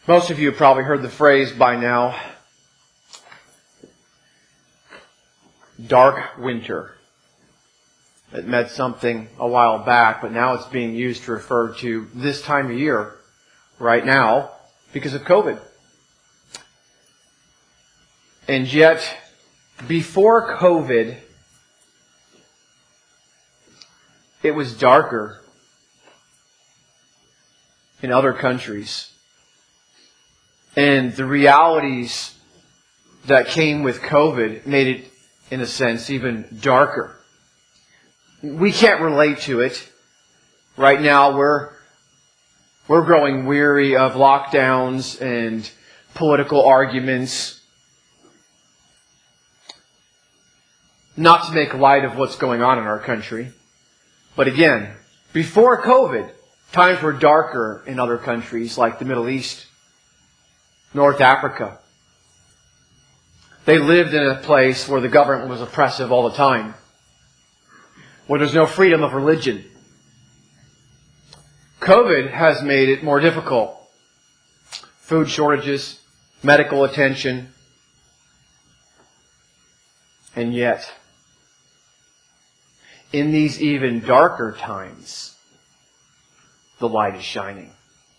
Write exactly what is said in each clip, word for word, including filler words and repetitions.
Most of you have probably heard the phrase by now, dark winter. It meant something a while back, but now it's being used to refer to this time of year, right now, because of COVID. And yet, before COVID, it was darker in other countries. And the realities that came with COVID made it, in a sense, even darker. We can't relate to it. Right now, we're, we're growing weary of lockdowns and political arguments. Not to make light of what's going on in our country. But again, before COVID, times were darker in other countries like the Middle East, North Africa. They lived in a place where the government was oppressive all the time, where there's no freedom of religion. COVID has made it more difficult. Food shortages, medical attention, and yet, in these even darker times, the light is shining.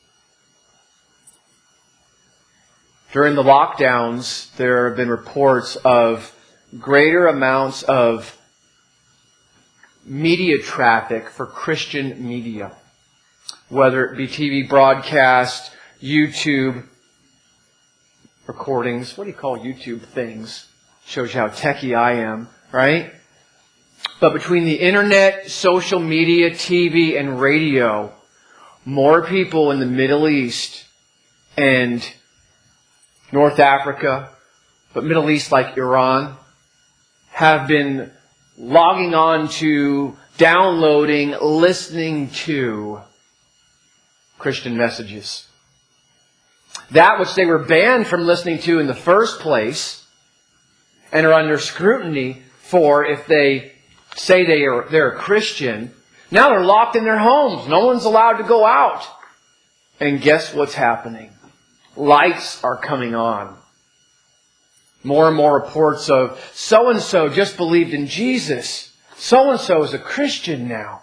During the lockdowns, there have been reports of greater amounts of media traffic for Christian media. Whether it be T V broadcast, YouTube recordings. What do you call YouTube things? Shows you how techie I am, right? But between the internet, social media, T V, and radio, more people in the Middle East and North Africa, but Middle East like Iran, have been logging on to, downloading, listening to Christian messages. That which they were banned from listening to in the first place and are under scrutiny for if they say they are, they're a Christian, now they're locked in their homes. No one's allowed to go out. And guess what's happening? Lights are coming on. More and more reports of so-and-so just believed in Jesus. So-and-so is a Christian now.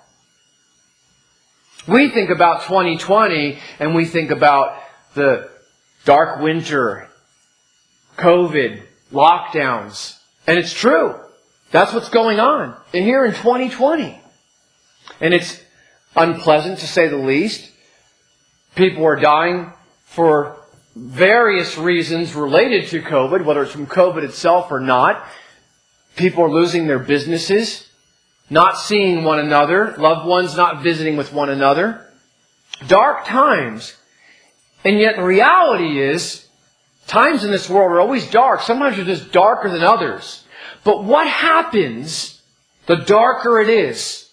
We think about twenty twenty and we think about the dark winter, COVID, lockdowns. And it's true. That's what's going on in here in twenty twenty. And it's unpleasant to say the least. People are dying for various reasons related to COVID, whether it's from COVID itself or not. People are losing their businesses, not seeing one another, loved ones not visiting with one another. Dark times. And yet the reality is, times in this world are always dark. Sometimes they're just darker than others. But what happens, the darker it is,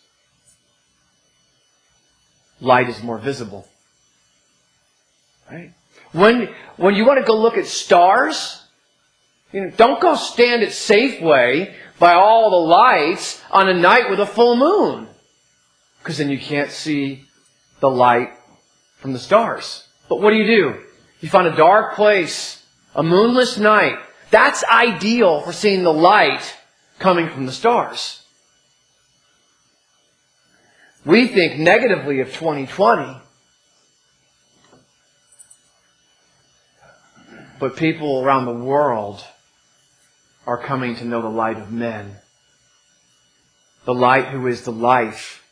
light is more visible. Right? When, when you want to go look at stars, you know, don't go stand at Safeway by all the lights on a night with a full moon. Because then you can't see the light from the stars. But what do you do? You find a dark place, a moonless night. That's ideal for seeing the light coming from the stars. We think negatively of twenty twenty. But people around the world are coming to know the light of men. The light who is the life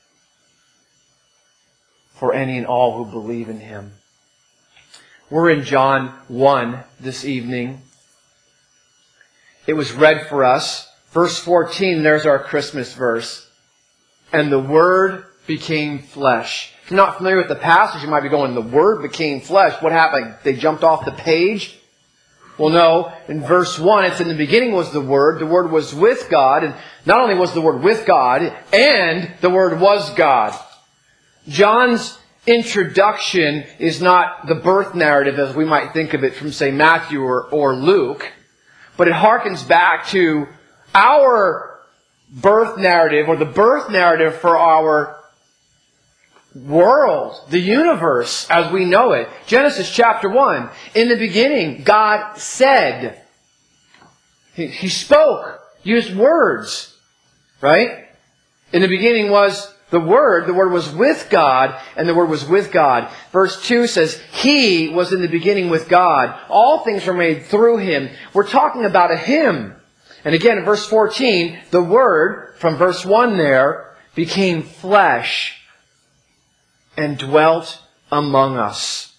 for any and all who believe in Him. We're in John one this evening. It was read for us. Verse fourteen, there's our Christmas verse. And the Word became flesh. If you're not familiar with the passage, you might be going, the Word became flesh. What happened? They jumped off the page? Well, no. In verse one, it's in the beginning was the Word. The Word was with God. And not only was the Word with God, and the Word was God. John's introduction is not the birth narrative as we might think of it from, say, Matthew or, or Luke. But it harkens back to our birth narrative, or the birth narrative for our world, the universe as we know it. Genesis chapter one. In the beginning, God said. He, he spoke, used words, right? In the beginning was the Word. The Word was with God, and the Word was with God. Verse two says, He was in the beginning with God. All things were made through Him. We're talking about a Him. And again, in verse fourteen, the Word, from verse one there, became flesh and dwelt among us.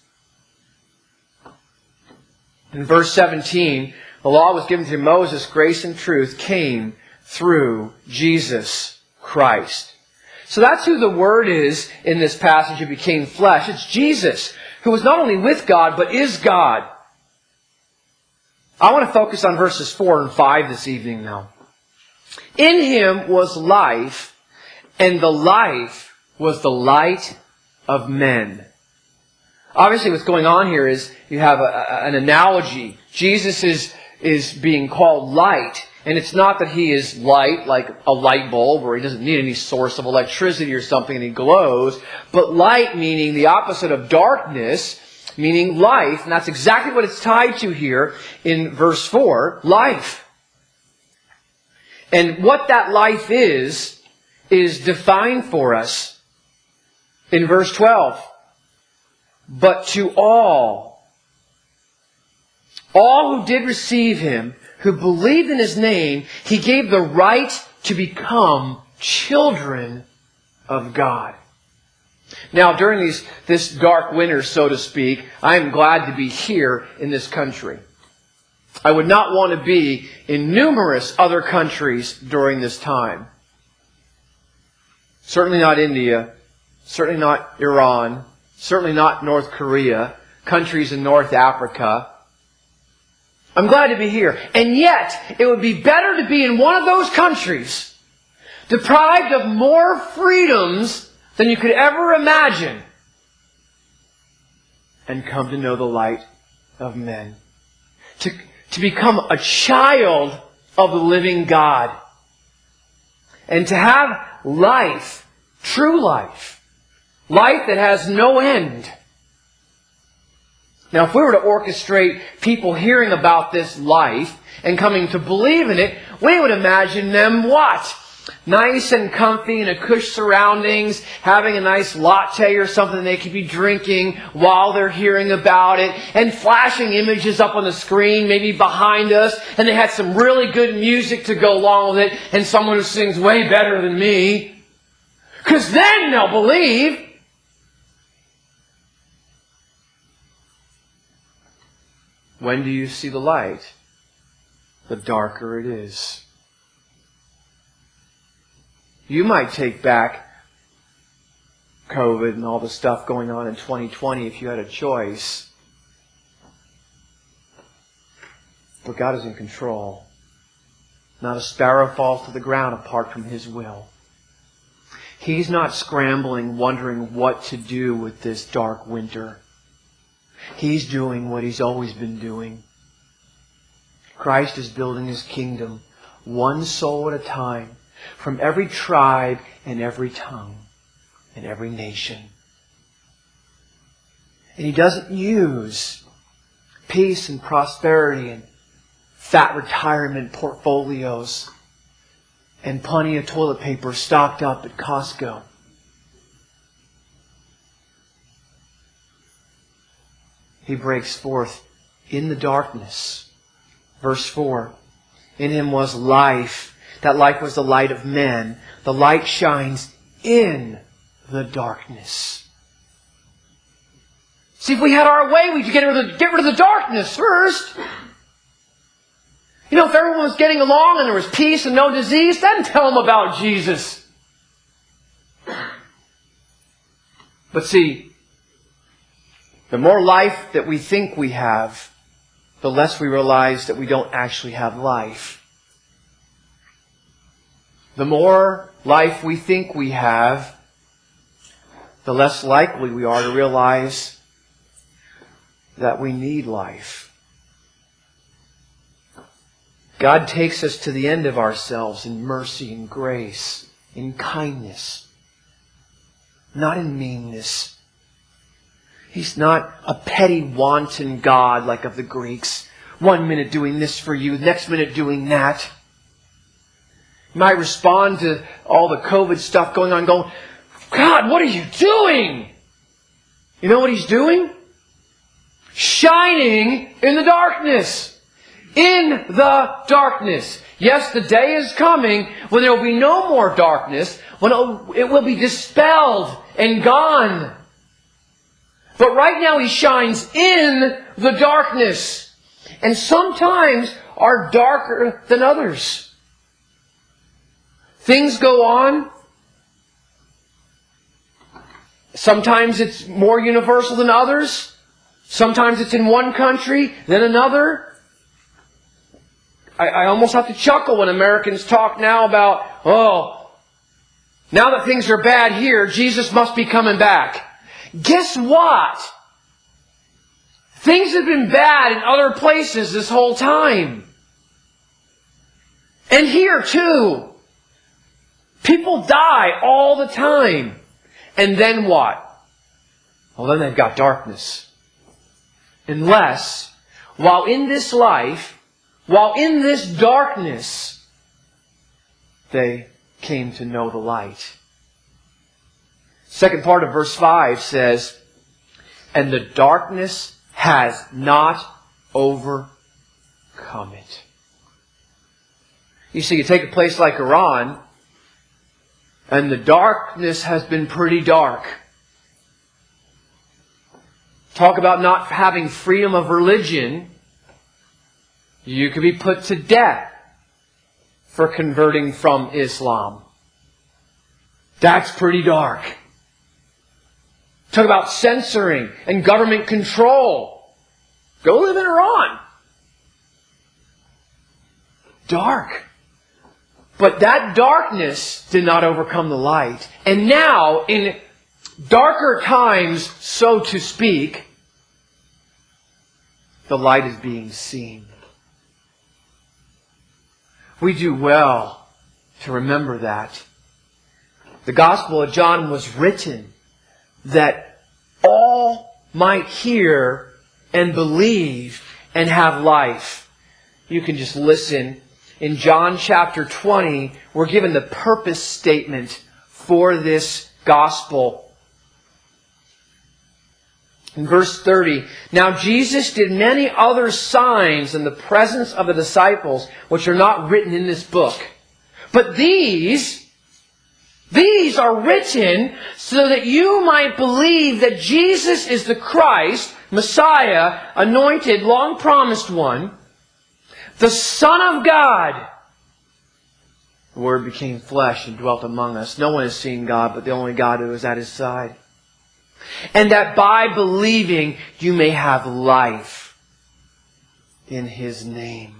In verse seventeen, the law was given through Moses. Grace and truth came through Jesus Christ. So that's who the Word is in this passage who became flesh. It's Jesus, who was not only with God, but is God. I want to focus on verses four and five this evening now. In Him was life, and the life was the light of men. Obviously what's going on here is you have a, a, an analogy. Jesus is, is being called light. And it's not that He is light, like a light bulb, where He doesn't need any source of electricity or something and He glows. But light meaning the opposite of darkness, meaning life. And that's exactly what it's tied to here in verse four. Life. And what that life is, is defined for us in verse twelve. But to all, all who did receive Him, who believed in His name, He gave the right to become children of God. Now, during these, this dark winter, so to speak, I am glad to be here in this country. I would not want to be in numerous other countries during this time. Certainly not India. Certainly not Iran. Certainly not North Korea. Countries in North Africa. I'm glad to be here. And yet, it would be better to be in one of those countries, deprived of more freedoms than you could ever imagine, and come to know the light of men. To, to become a child of the living God. And to have life, true life, life that has no end. Now, if we were to orchestrate people hearing about this life and coming to believe in it, we would imagine them what? Nice and comfy in a cush surroundings, having a nice latte or something they could be drinking while they're hearing about it, and flashing images up on the screen, maybe behind us, and they had some really good music to go along with it, and someone who sings way better than me. Because then they'll believe. When do you see the light? The darker it is. You might take back COVID and all the stuff going on in twenty twenty if you had a choice. But God is in control. Not a sparrow falls to the ground apart from His will. He's not scrambling, wondering what to do with this dark winter. He's doing what He's always been doing. Christ is building His kingdom, one soul at a time, from every tribe and every tongue and every nation. And He doesn't use peace and prosperity and fat retirement portfolios and plenty of toilet paper stocked up at Costco. He breaks forth in the darkness. Verse four. In Him was life. That life was the light of men. The light shines in the darkness. See, if we had our way, we'd get rid of the, get rid of the darkness first. You know, if everyone was getting along and there was peace and no disease, then tell them about Jesus. But see, the more life that we think we have, the less we realize that we don't actually have life. The more life we think we have, the less likely we are to realize that we need life. God takes us to the end of ourselves in mercy and grace, in kindness. not in meanness. He's not a petty, wanton God like of the Greeks. One minute doing this for you, next minute doing that. You might respond to all the COVID stuff going on going, God, what are you doing? You know what He's doing? Shining in the darkness. In the darkness. Yes, the day is coming when there will be no more darkness, when it will be dispelled and gone. But right now He shines in the darkness. And sometimes are darker than others. Things go on. Sometimes it's more universal than others. Sometimes it's in one country than another. I, I almost have to chuckle when Americans talk now about, oh, now that things are bad here, Jesus must be coming back. Guess what? Things have been bad in other places this whole time. And here too. People die all the time. And then what? Well, then they've got darkness. Unless, while in this life, while in this darkness, they came to know the light. Second part of verse five says, and the darkness has not overcome it. You see, you take a place like Iran, and the darkness has been pretty dark. Talk about not having freedom of religion. You could be put to death for converting from Islam. That's pretty dark. Talk about censoring and government control. Go live in Iran. Dark. But that darkness did not overcome the light. And now, in darker times, so to speak, the light is being seen. We do well to remember that. The Gospel of John was written that all might hear and believe and have life. You can just listen. In John chapter twenty, we're given the purpose statement for this Gospel. In verse thirty, now Jesus did many other signs in the presence of the disciples, which are not written in this book. But these, these are written so that you might believe that Jesus is the Christ, Messiah, anointed, long promised one, the Son of God. The Word became flesh and dwelt among us. No one has seen God, but the only God who is at His side. And that by believing you may have life in His name.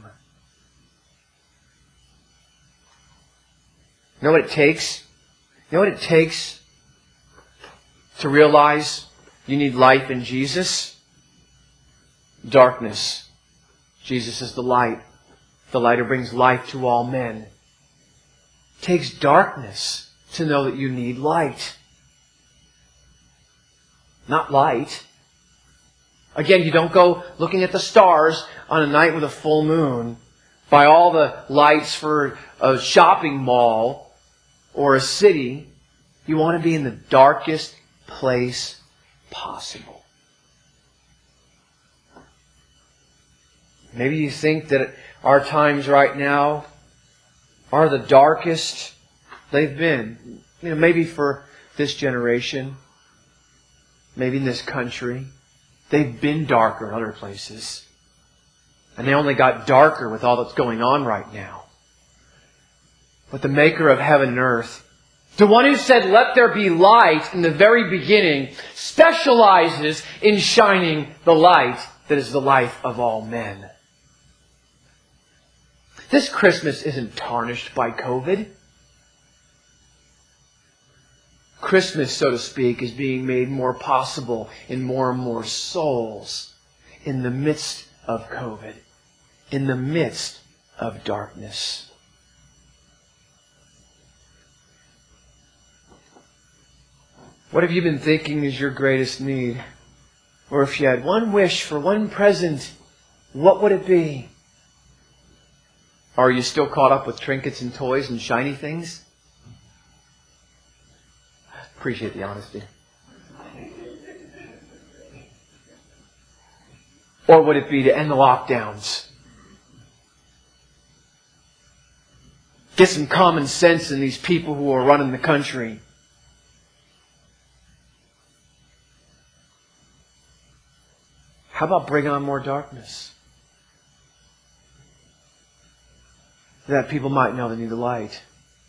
You know what it takes? You know what it takes to realize you need life in Jesus? Darkness. Jesus is the light. The light who brings life to all men. It takes darkness to know that you need light. Not light. Again, you don't go looking at the stars on a night with a full moon, buy all the lights for a shopping mall or a city. You want to be in the darkest place possible. Maybe you think that our times right now are the darkest they've been. You know, maybe for this generation. Maybe in this country. They've been darker in other places. And they only got darker with all that's going on right now. But the Maker of heaven and earth, the one who said, let there be light in the very beginning, specializes in shining the light that is the life of all men. This Christmas isn't tarnished by COVID. Christmas, so to speak, is being made more possible in more and more souls in the midst of COVID, in the midst of darkness. What have you been thinking is your greatest need? Or if you had one wish for one present, what would it be? Are you still caught up with trinkets and toys and shiny things? Appreciate the honesty. Or would it be to end the lockdowns? Get some common sense in these people who are running the country. How about bring on more darkness? That people might know they need the light.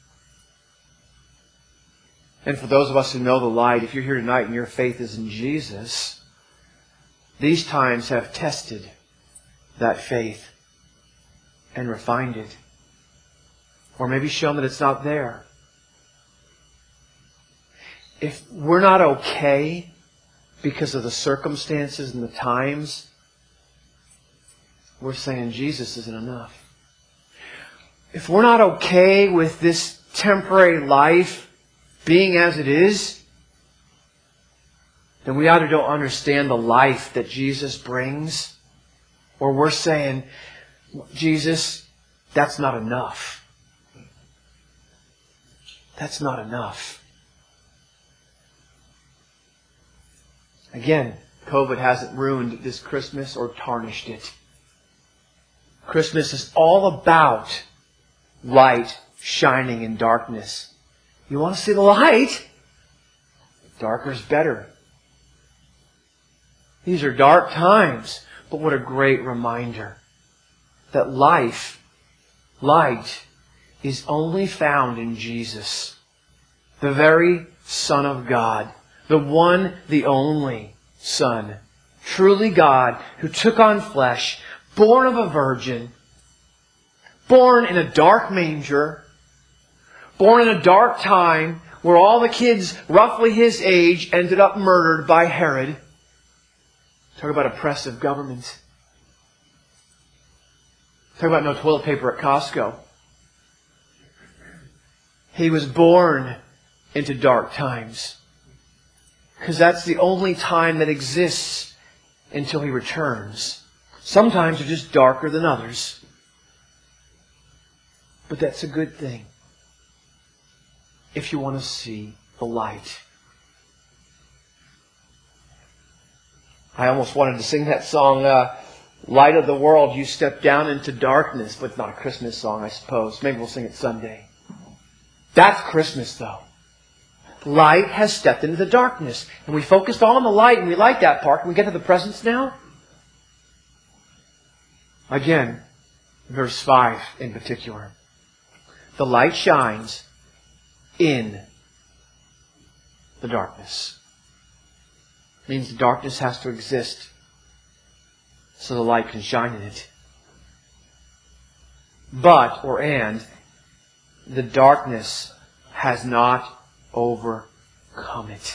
And for those of us who know the light, if you're here tonight and your faith is in Jesus, these times have tested that faith and refined it. Or maybe shown that it's not there. If we're not okay because of the circumstances and the times, we're saying Jesus isn't enough. If we're not okay with this temporary life being as it is, then we either don't understand the life that Jesus brings, or we're saying, Jesus, that's not enough. That's not enough. Again, COVID hasn't ruined this Christmas or tarnished it. Christmas is all about light shining in darkness. You want to see the light? Darker's better. These are dark times, but what a great reminder that life, light, is only found in Jesus, the very Son of God, the one, the only Son, truly God, who took on flesh, born of a virgin, born in a dark manger, born in a dark time where all the kids roughly his age ended up murdered by Herod. Talk about oppressive government. Talk about no toilet paper at Costco. He was born into dark times. Because that's the only time that exists until He returns. Sometimes they're just darker than others. But that's a good thing if you want to see the light. I almost wanted to sing that song, uh, Light of the World, You Step Down into Darkness. But it's not a Christmas song, I suppose. Maybe we'll sing it Sunday. That's Christmas, though. Light has stepped into the darkness. And we focused all on the light, and we like that part. Can we get to the presents now? Again, verse five in particular. The light shines in the darkness. It means the darkness has to exist so the light can shine in it. But, or and, the darkness has not overcome it.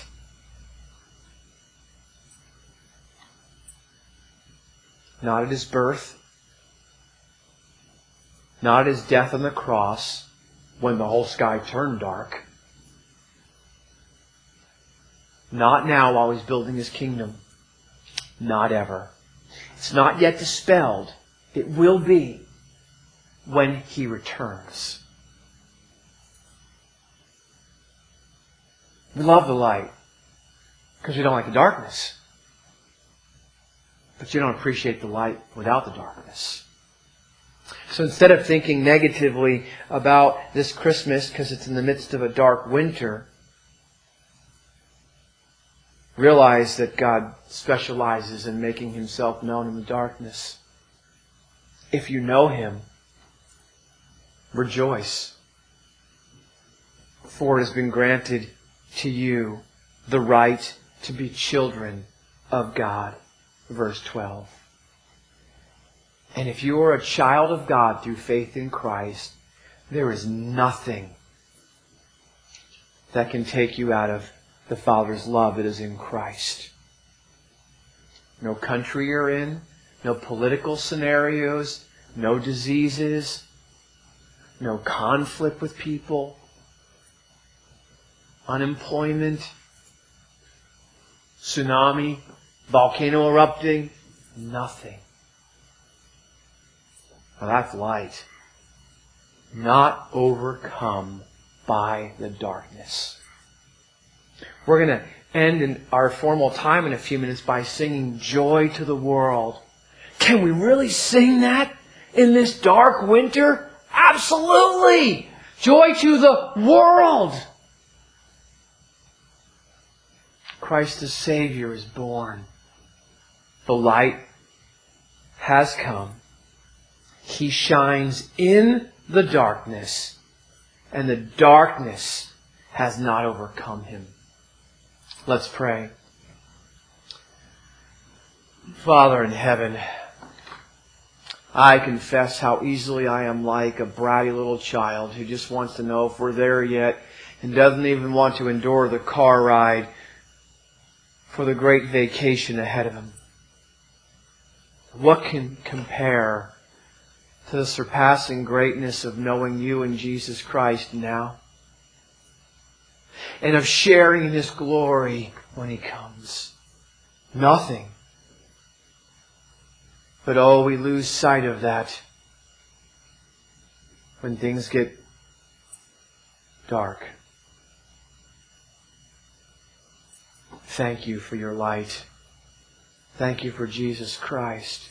Not at His birth, not at His death on the cross, when the whole sky turned dark. Not now while He's building His kingdom. Not ever. It's not yet dispelled. It will be when He returns. We love the light because we don't like the darkness. But you don't appreciate the light without the darkness. So instead of thinking negatively about this Christmas because it's in the midst of a dark winter, realize that God specializes in making Himself known in the darkness. If you know Him, rejoice. For it has been granted to you the right to be children of God. Verse twelve. And if you are a child of God through faith in Christ, there is nothing that can take you out of the Father's love that is in Christ. No country you're in, no political scenarios, no diseases, no conflict with people, unemployment, tsunami, volcano erupting, nothing. Well, that's light. Not overcome by the darkness. We're going to end in our formal time in a few minutes by singing Joy to the World. Can we really sing that in this dark winter? Absolutely! Joy to the world! Christ the Savior is born. The light has come. He shines in the darkness, and the darkness has not overcome Him. Let's pray. Father in heaven, I confess how easily I am like a bratty little child who just wants to know if we're there yet and doesn't even want to endure the car ride for the great vacation ahead of him. What can compare to the surpassing greatness of knowing You in Jesus Christ now, and of sharing in His glory when He comes? Nothing. But oh, we lose sight of that when things get dark. Thank You for Your light. Thank You for Jesus Christ.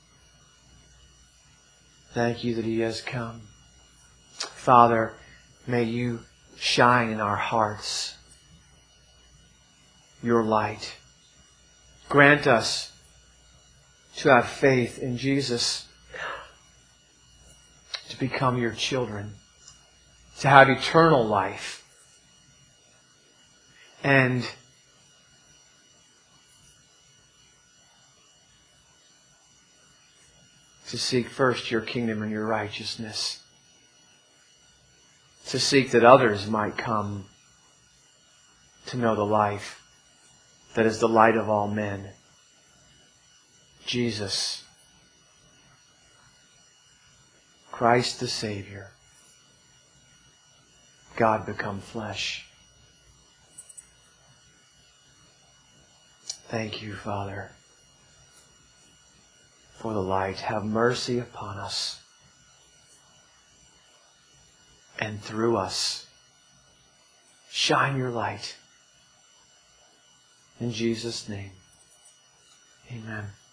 Thank You that He has come. Father, may You shine in our hearts Your light. Grant us to have faith in Jesus, to become Your children, to have eternal life, and to seek first Your kingdom and Your righteousness, to seek that others might come to know the life that is the light of all men, Jesus, Christ the Savior, God become flesh. Thank You, Father, for the light. Have mercy upon us, and through us shine Your light. In Jesus' name, amen.